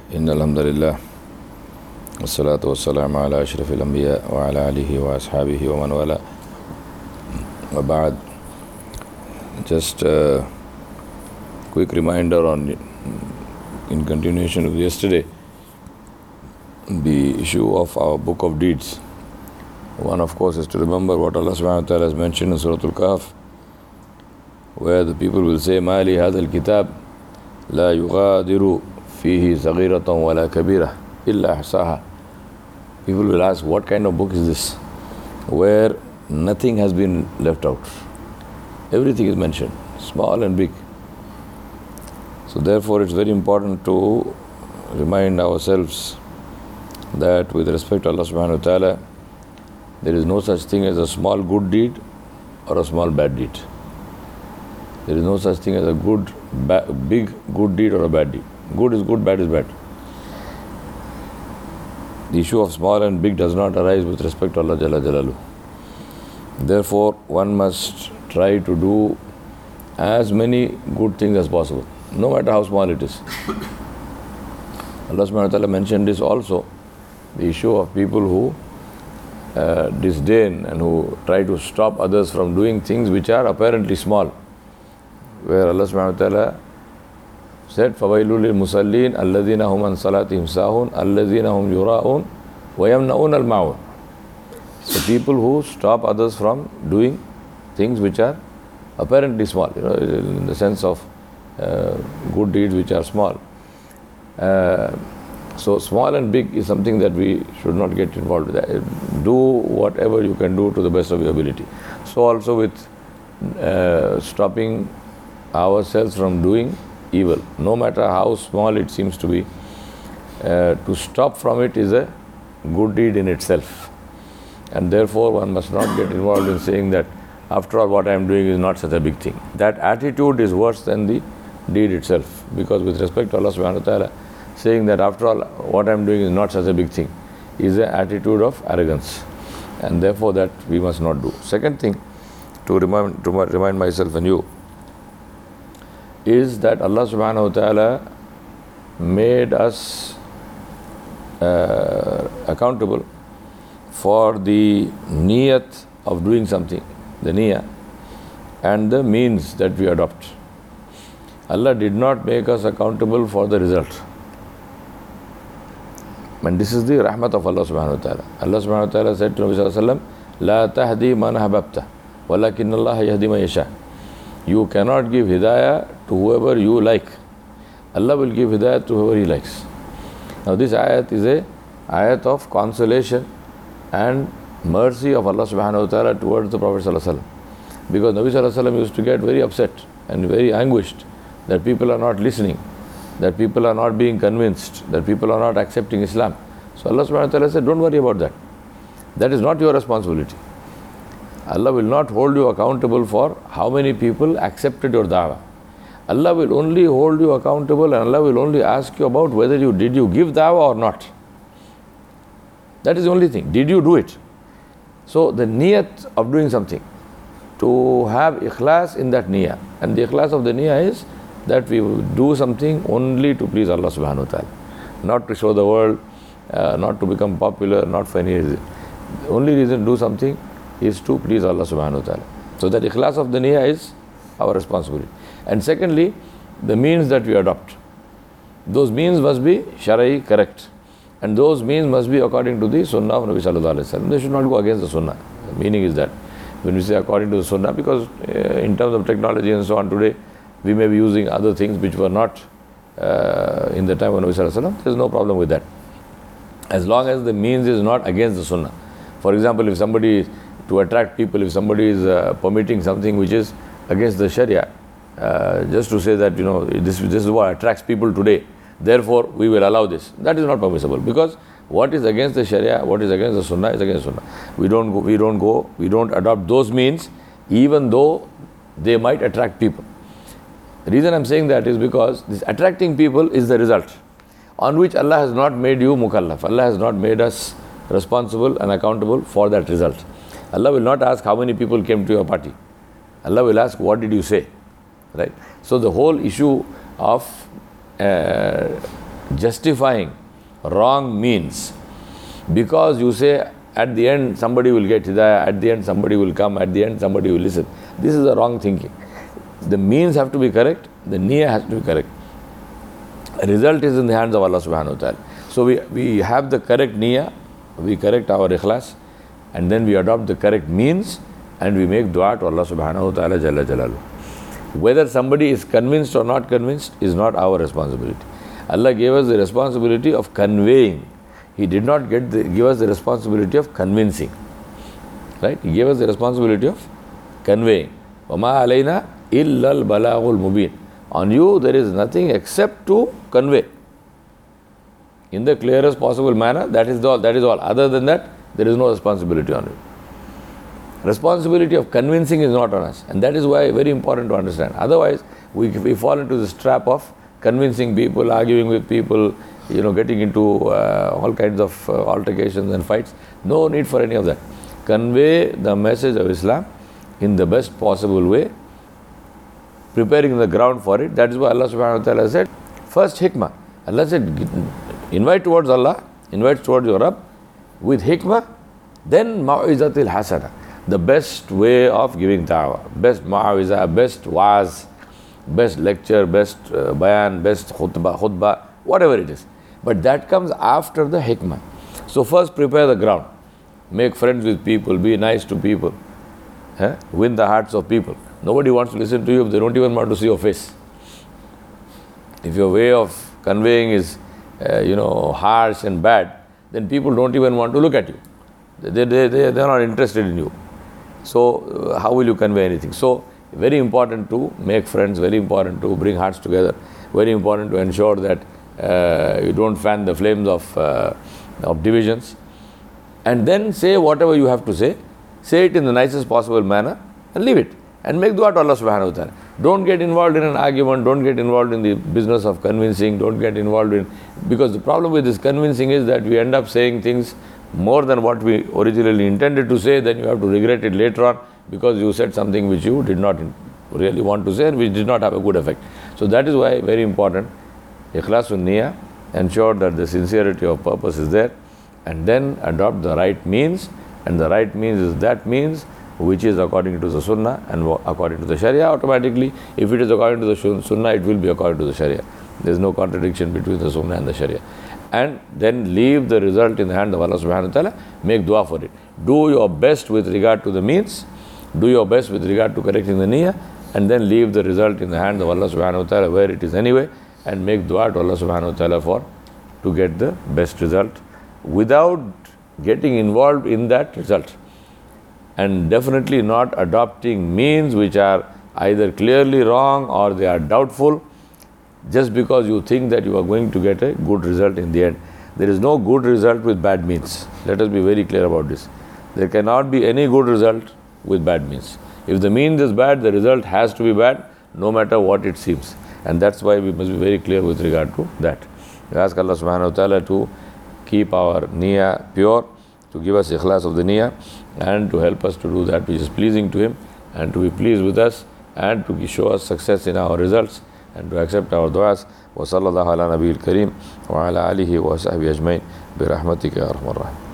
إن الحمد لله والصلاة والسلام على أشرف الأنبياء وعلى آله وأصحابه ومن والاه وبعد. Just a quick reminder in continuation of yesterday, the issue of our book of deeds. One, of course, is to remember what Allah subhanahu wa ta'ala has mentioned in Surah Al-Kahf, where the people will say, مَا لِي هَذَا الْكِتَابِ لَا يُغَادِرُ فِيهِ صَغِيرَةً وَلَا كَبِيرَةً إِلَّا أَحْصَاهَا. People will ask, what kind of book is this, where nothing has been left out? Everything is mentioned, small and big. So therefore it's very important to remind ourselves that with respect to Allah subhanahu wa ta'ala, there is no such thing as a small good deed or a small bad deed. There is no such thing as a big good deed or a bad deed. Good is good, bad is bad. The issue of small and big does not arise with respect to Allah Jalla Jalaluhu. Therefore, one must try to do as many good things as possible, no matter how small it is. Allah subhanahu wa ta'ala mentioned this also, the issue of people who disdain and who try to stop others from doing things which are apparently small, where Allah subhanahu wa ta'ala said, فَوَيْلُ لِلْمُصَلِّينَ الَّذِينَ هُمْ عَنْ صَلَاتِهِمْ سَاهُونَ الَّذِينَ هُمْ يُرَاءُونَ وَيَمْنَعُونَ الْمَاعُونَ. So people who stop others from doing things which are apparently small, in the sense of good deeds which are small. So small and big is something that we should not get involved with. Do whatever you can do to the best of your ability. So also with stopping ourselves from doing evil, no matter how small it seems to be, to stop from it is a good deed in itself. And therefore one must not get involved in saying that after all what I am doing is not such a big thing. That attitude is worse than the deed itself, because with respect to Allah subhanahu wa ta'ala, saying that after all what I am doing is not such a big thing is an attitude of arrogance, and therefore that we must not do. Second thing to remind myself and you is that Allah subhanahu wa ta'ala made us accountable for the niyat of doing something, the niyyah, and the means that we adopt. Allah did not make us accountable for the result. And this is the rahmat of Allah subhanahu wa ta'ala. Allah subhanahu wa ta'ala said to Nabi sallallahu alayhi wa sallam, لَا تَهْدِي مَنْ أَحْبَبْتَ وَلَكِنَّ اللَّهَ يَهْدِي مَنْ يَشَاءُ. You cannot give hidayah to whoever you like. Allah will give hidayah to whoever He likes. Now this ayat is a ayat of consolation and mercy of Allah subhanahu wa ta'ala towards the Prophet sallallahu alaihi wasallam. Because Nabi sallallahu alaihi wasallam used to get very upset and very anguished that people are not listening, that people are not being convinced, that people are not accepting Islam. So Allah subhanahu wa ta'ala said, don't worry about that. That is not your responsibility. Allah will not hold you accountable for how many people accepted your da'wah. Allah will only hold you accountable, and Allah will only ask you about whether did you give da'wah or not. That is the only thing. Did you do it? So the niyat of doing something, to have ikhlas in that niyah. And the ikhlas of the niyah is that we do something only to please Allah subhanahu wa ta'ala. Not to show the world, not to become popular, not for any reason. The only reason to do something is to please Allah subhanahu wa ta'ala. So that ikhlas of the niyah is our responsibility. And secondly, the means that we adopt. Those means must be shara'i, correct. And those means must be according to the sunnah of Nabi sallallahu alayhi wa sallam. They should not go against the sunnah. The meaning is that when we say according to the sunnah, because in terms of technology and so on today, we may be using other things which were not in the time of Nabi sallallahu alayhi wa sallam. There is no problem with that, as long as the means is not against the sunnah. For example, if somebody, to attract people, if somebody is permitting something which is against the Sharia, just to say that, this is what attracts people today, therefore we will allow this. That is not permissible, because what is against the Sharia, what is against the Sunnah is against Sunnah. We don't adopt those means, even though they might attract people. The reason I'm saying that is because this attracting people is the result on which Allah has not made you mukallaf. Allah has not made us responsible and accountable for that result. Allah will not ask how many people came to your party. Allah will ask, what did you say? Right? So the whole issue of justifying wrong means because you say at the end somebody will get hidayah, at the end somebody will come, at the end somebody will listen. This is a wrong thinking. The means have to be correct, the niyyah has to be correct. Result is in the hands of Allah subhanahu wa ta'ala. So we have the correct niyyah, we correct our ikhlas, and then we adopt the correct means and we make dua to Allah subhanahu wa ta'ala jalla jalaluhu. Whether somebody is convinced or not convinced is not our responsibility. Allah gave us the responsibility of conveying. He did not give us the responsibility of convincing. Right? He gave us the responsibility of conveying. وَمَا عَلَيْنَا إِلَّا الْبَلَاغُ الْمُبِينَ. On you there is nothing except to convey in the clearest possible manner. That is all. Other than that, there is no responsibility on you. Responsibility of convincing is not on us, and that is why very important to understand. Otherwise, we fall into this trap of convincing people, arguing with people, getting into all kinds of altercations and fights. No need for any of that. Convey the message of Islam in the best possible way, preparing the ground for it. That is why Allah subhanahu wa ta'ala said, first hikmah. Allah said, invite towards Allah, invite towards your Rabb with hikmah, then mau'izatil hasana. The best way of giving da'wah, best ma'awizah, best waz, best lecture, best bayan, best khutbah, whatever it is. But that comes after the hikmah. So first prepare the ground. Make friends with people, be nice to people. Win the hearts of people. Nobody wants to listen to you if they don't even want to see your face. If your way of conveying is harsh and bad, then people don't even want to look at you. They're not interested in you. So how will you convey anything? So very important to make friends, very important to bring hearts together, very important to ensure that you don't fan the flames of divisions, and then say whatever you have to say it in the nicest possible manner and leave it and make dua to Allah subhanahu wa ta'ala. Don't get involved in an argument, don't get involved in the business of convincing, don't get involved in, because the problem with this convincing is that we end up saying things more than what we originally intended to say. Then you have to regret it later on because you said something which you did not really want to say and which did not have a good effect. So that is why very important, ikhlasun niyyah, ensure that the sincerity of purpose is there, and then adopt the right means, and the right means is that means which is according to the sunnah and according to the sharia. Automatically, if it is according to the sunnah, it will be according to the sharia. There is no contradiction between the sunnah and the sharia. And then leave the result in the hand of Allah subhanahu wa ta'ala, make dua for it. Do your best with regard to the means, do your best with regard to correcting the niyyah, and then leave the result in the hand of Allah subhanahu wa ta'ala where it is anyway, and make dua to Allah subhanahu wa ta'ala to get the best result without getting involved in that result, and definitely not adopting means which are either clearly wrong or they are doubtful just because you think that you are going to get a good result in the end. There is no good result with bad means. Let us be very clear about this. There cannot be any good result with bad means. If the means is bad, the result has to be bad, no matter what it seems. And that's why we must be very clear with regard to that. We ask Allah subhanahu wa ta'ala to keep our niyyah pure, to give us ikhlas of the niyyah, and to help us to do that which is pleasing to Him, and to be pleased with us, and to show us success in our results, and to accept our du'as. Wa sallallahu ala nabiyil kareem wa ala alihi wa sahbihi ajmain bi rahmatika ya arhamar rahim.